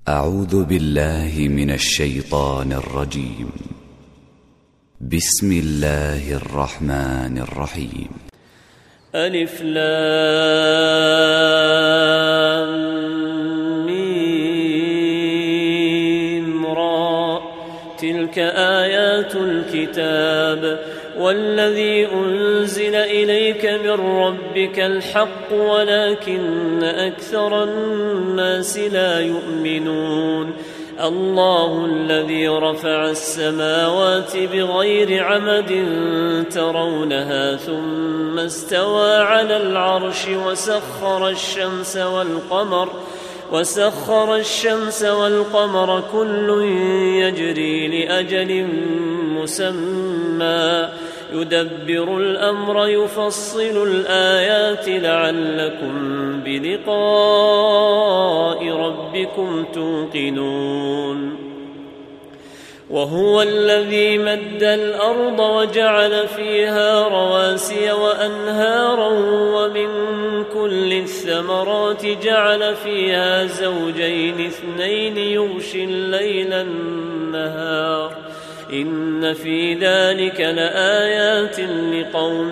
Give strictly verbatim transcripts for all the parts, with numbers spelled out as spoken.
أعوذ بالله من الشيطان الرجيم. بسم الله الرحمن الرحيم. ألف لام ميم را تلك آيات الكتاب والذي أنزل إليك من ربك الحق ولكن أكثر الناس لا يؤمنون. الله الذي رفع السماوات بغير عمد ترونها ثم استوى على العرش وسخر الشمس والقمر وسخر الشمس والقمر كل يجري لأجل مسمى يدبر الأمر يفصل الآيات لعلكم بلقاء ربكم توقنون. وهو الذي مد الأرض وجعل فيها رواسي وأنهارا ومن كل الثمرات جعل فيها زوجين اثنين يغشي الليل النهار إن في ذلك لآيات لقوم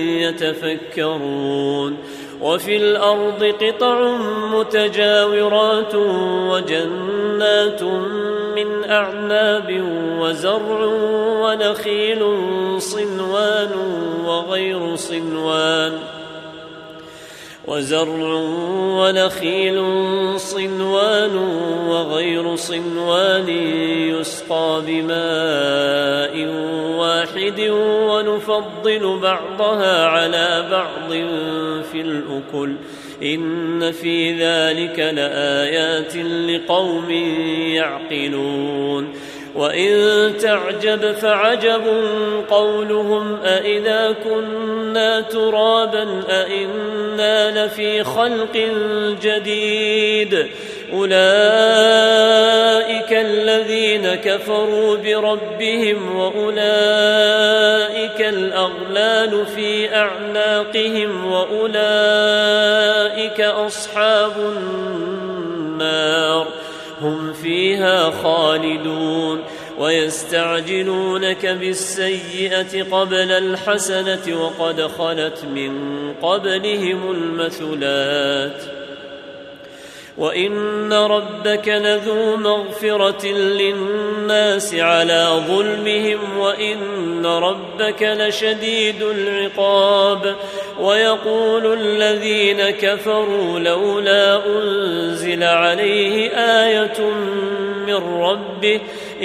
يتفكرون. وفي الأرض قطع متجاورات وجنات من أعناب وزرع ونخيل صنوان وغير صنوان وزرع ونخيل صنوان وغير صنوان يسقى بماء واحد ونفضل بعضها على بعض في الأكل إن في ذلك لآيات لقوم يعقلون. وإن تعجب فعجب قولهم أإذا كنا ترابا أإنا لفي خلق جديد أولئك الذين كفروا بربهم وأولئك الأغلال في أعناقهم وأولئك أصحاب النار هم فيها خالدون. ويستعجلونك بالسيئة قبل الحسنة وقد خلت من قبلهم المثلات وإن ربك لذو مغفرة للناس على ظلمهم وإن ربك لشديد العقاب. ويقول الذين كفروا لولا أنزل عليه آية من ربه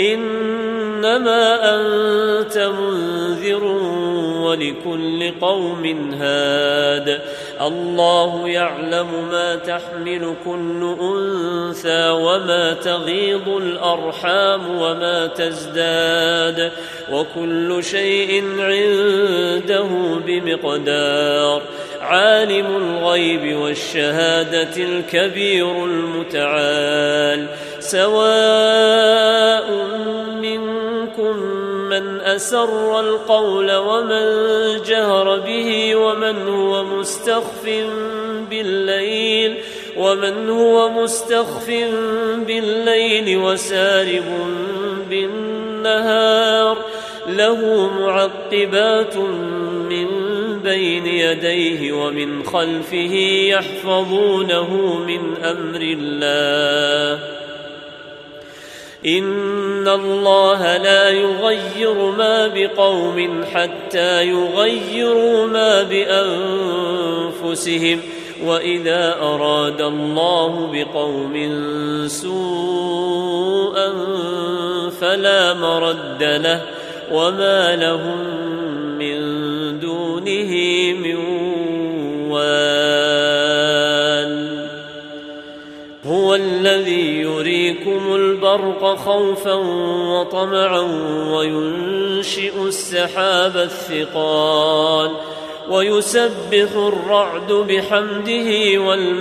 إنما أنت منذر ولكل قوم هاد. الله يعلم ما تحمل كل أنثى وما تغيض الأرحام وما تزداد وكل شيء عنده بمقدار. عالم الغيب والشهادة الكبير المتعال. سواء منكم من أسر القول ومن جهر به ومن هو مستخف بالليل ومن هو مستخف بالليل وسارب بالنهار له معقبات من بين يديه ومن خلفه يحفظونه من أمر الله إن الله لا يغير ما بقوم حتى يغيروا ما بأنفسهم وإذا أراد الله بقوم سوءا فلا مرد له وما لهم من دونه من وال. هو الذي يريكم البرق خوفا وطمعا وينشئ السحاب الثقال ويسبح الرعد بحمده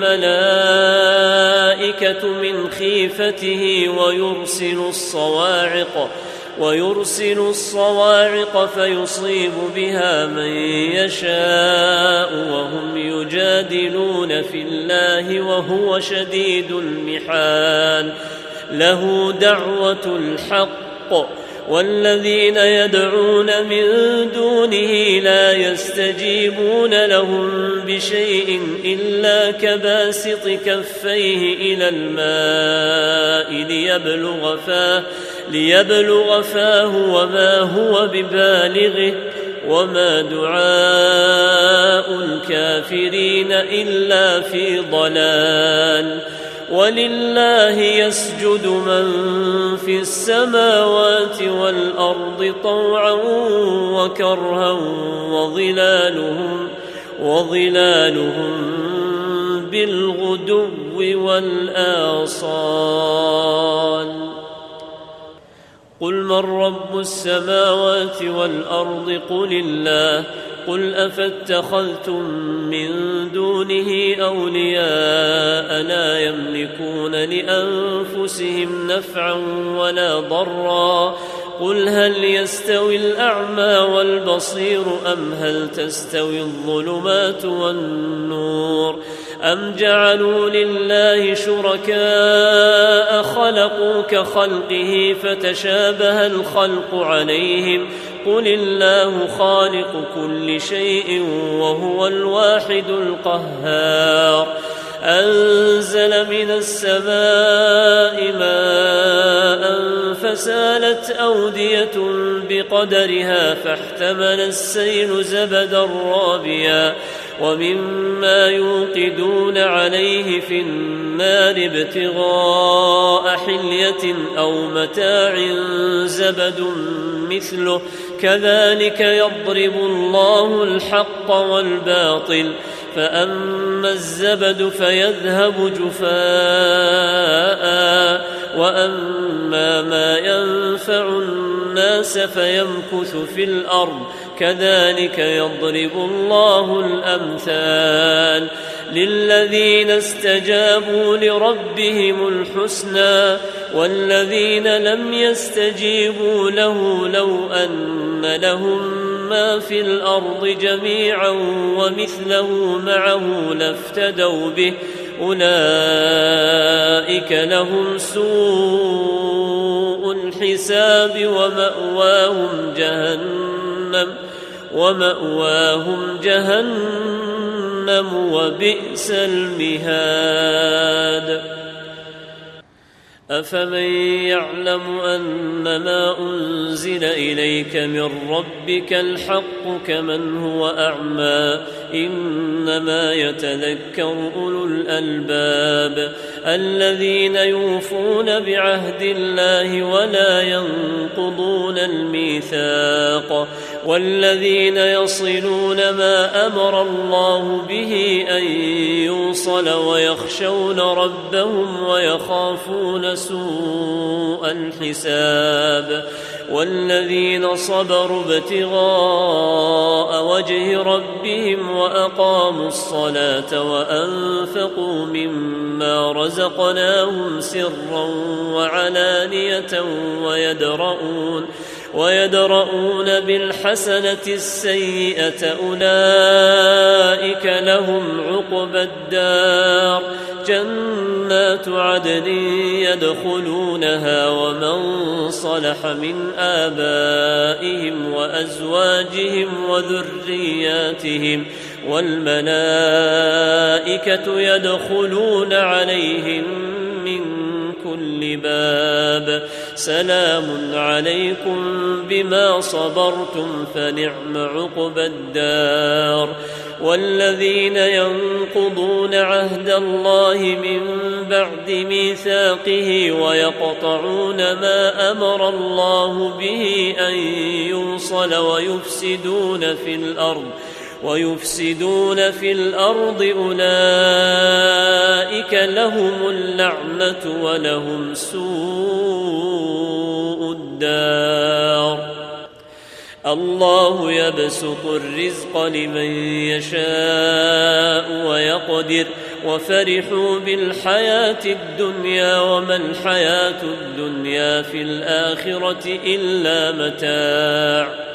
والملائكة من خيفته ويرسل الصواعق ويرسل الصواعق فيصيب بها من يشاء وهم يجادلون في الله وهو شديد المحال له دعوة الحق والذين يدعون من دونه لا يستجيبون لهم بشيء إلا كباسط كفيه إلى الماء ليبلغ فاه, ليبلغ فاه وما هو ببالغه وما دعاء الكافرين إلا في ضلال. ولله يسجد من في السماوات والأرض طوعا وكرها وظلالهم, وظلالهم بالغدو والآصال. قل من رب السماوات والأرض قل الله قل أفاتخذتم من دونه أولياء لا يملكون لأنفسهم نفعا ولا ضرا قل هل يستوي الأعمى والبصير أم هل تستوي الظلمات والنور أم جعلوا لله شركاء خلقوا كخلقه فتشابه الخلق عليهم قل الله خالق كل شيء وهو الواحد القهار. أنزل من السماء ماء فسالت أودية بقدرها فاحتمل السيل زبدا رابيا ومما يوقدون عليه في النار ابتغاء حلية أو متاع زبد مثله كذلك يضرب الله الحق والباطل فأما الزبد فيذهب جفاء وأما ما ينفع الناس فيمكث في الأرض كذلك يضرب الله الأمثال. للذين استجابوا لربهم الحسنى والذين لم يستجيبوا له لو أن لهم ما في الأرض جميعا ومثله معه لافتدوا به أولئك لهم سوء الحساب ومأواهم جهنم ومأواهم جهنم وبئس المهاد. أفمن يعلم أنما أنزل إليك من ربك الحق كمن هو أعمى إنما يتذكر أولو الألباب الذين يوفون بعهد الله ولا ينقضون الميثاق والذين يصلون ما أمر الله به أن يوصل ويخشون ربهم ويخافون سوء الحساب والذين صبروا ابتغاء وجه ربهم وأقاموا الصلاة وأنفقوا مما رزقناهم سرا وعلانية ويدرؤون ويدرؤون بالحسنة السيئة أولئك لهم عقبى الدار جنات عدن يدخلونها ومن صلح من آبائهم وأزواجهم وذرياتهم والملائكة يدخلون عليهم من كل باب سلام عليكم بما صبرتم فنعم عقبى الدار. والذين ينقضون عهد الله من بعد ميثاقه ويقطعون ما أمر الله به أن يوصل ويفسدون في الأرض ويفسدون في الأرض أولئك لهم اللعنة ولهم سوء الدار. الله يبسط الرزق لمن يشاء ويقدر وفرحوا بالحياة الدنيا وما الحياة الدنيا في الآخرة إلا متاع.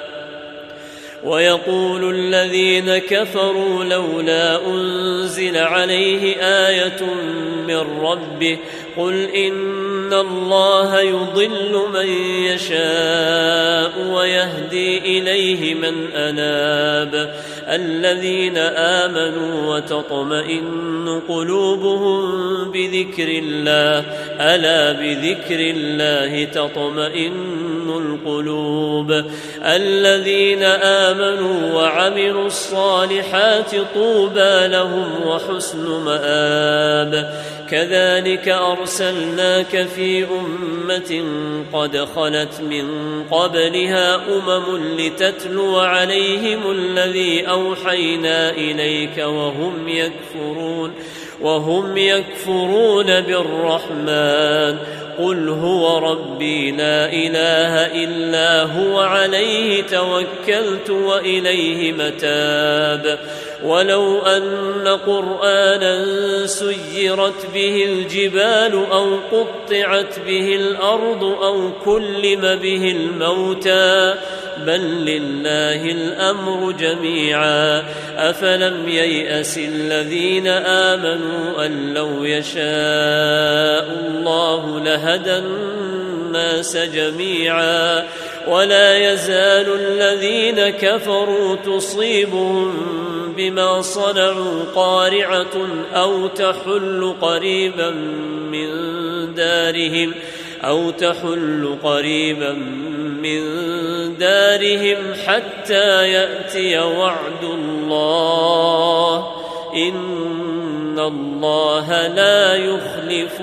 ويقول الذين كفروا لولا أنزل عليه آية من ربه قل إن الله يضل من يشاء ويهدي إليه من أناب الذين آمنوا وتطمئن قلوبهم بذكر الله ألا بذكر الله تطمئن القلوب الذين آمنوا وعملوا الصالحات طوبى لهم وحسن مآب كذلك أرسلناك في أمة قد خلت من قبلها أمم لتتلو عليهم الذي أوحينا إليك وهم يكفرون وهم يكفرون بالرحمن قل هو ربي لا إله إلا هو عليه توكلت وإليه متاب ولو أن قرآنا سيرت به الجبال أو قطعت به الأرض أو كلم به الموتى بل لله الأمر جميعا أفلم ييأس الذين آمنوا أن لو يشاء الله لهدى الناس جميعا ولا يزال الذين كفروا تصيبهم بما صنعوا قارعة أو تحل قريبا من دارهم أو تحل قريبا من دارهم حتى يأتي وعد الله إن الله لا يخلف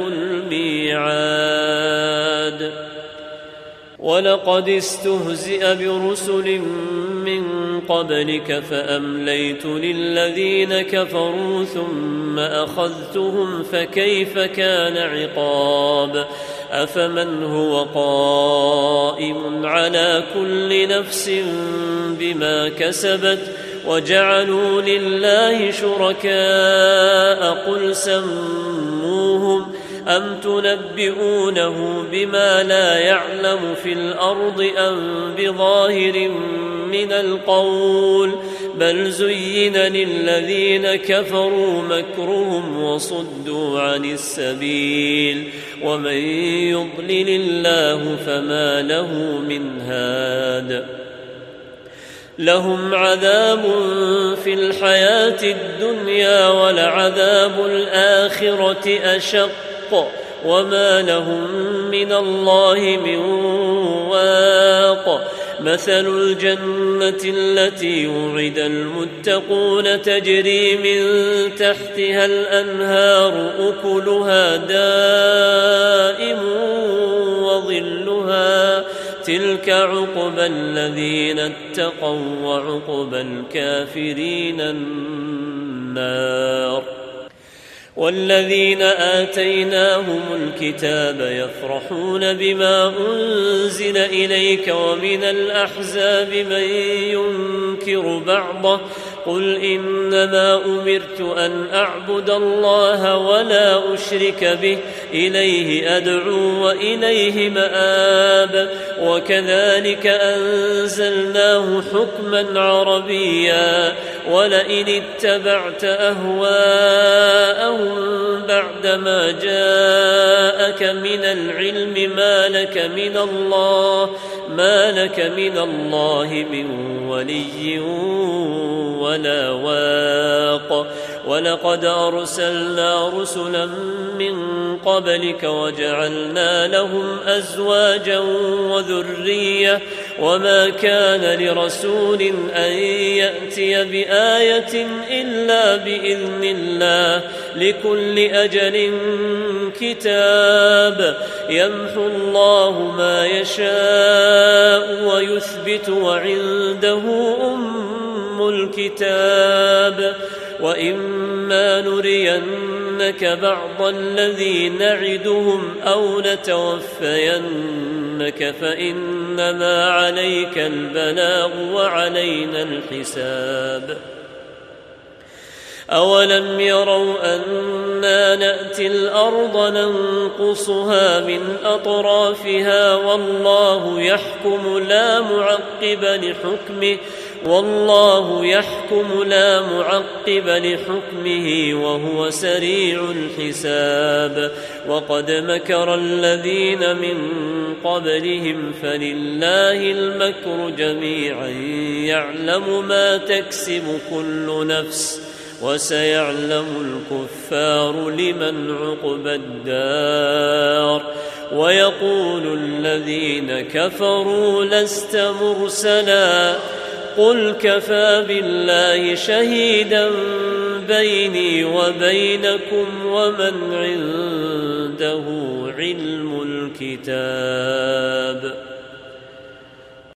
الميعاد ولقد استهزئ برسل من قبلك فأمليت للذين كفروا ثم أخذتهم فكيف كان عقاب أفمن هو قائم على كل نفس بما كسبت وجعلوا لله شركاء قل سموهم أم تنبئونه بما لا يعلم في الأرض أم بظاهر من القول بل زين للذين كفروا مكرهم وصدوا عن السبيل ومن يضلل الله فما له من هاد لهم عذاب في الحياة الدنيا ولعذاب الآخرة أشق وما لهم من الله من واق مثل الجنة التي وعد المتقون تجري من تحتها الأنهار أكلها دائم وظلها تلك عقبى الذين اتقوا وعقبى الكافرين النار والذين آتيناهم الكتاب يفرحون بما أنزل إليك ومن الأحزاب من ينكر بعضه قل إنما أمرت أن أعبد الله ولا أشرك به إليه أدعو وإليه مآب وكذلك أنزلناه حكما عربيا ولئن اتبعت أهواءهم بعدما جاءك من العلم ما لك من الله ما لك من الله من ولي ولا واق ولقد أرسلنا رسلا من قبلك وجعلنا لهم أزواجا وذرية وما كان لرسول أن يأتي بآية إلا بإذن الله لكل أجل كتاب يمحو الله ما يشاء ويثبت وعنده أم الكتاب وإما نرينك بعض الذي نعدهم أو نتوفينك فإنما عليك البلاغ وعلينا الحساب أولم يروا أنا نأتي الأرض ننقصها من أطرافها والله يحكم لا معقب لحكمه والله يحكم لا معقب لحكمه وهو سريع الحساب وقد مكر الذين من قبلهم فلله المكر جميعا يعلم ما تكسب كل نفس وسيعلم الكفار لمن عقبى الدار ويقول الذين كفروا لست مرسلا قل كفى بالله شهيدا بيني وبينكم ومن عنده علم الكتاب.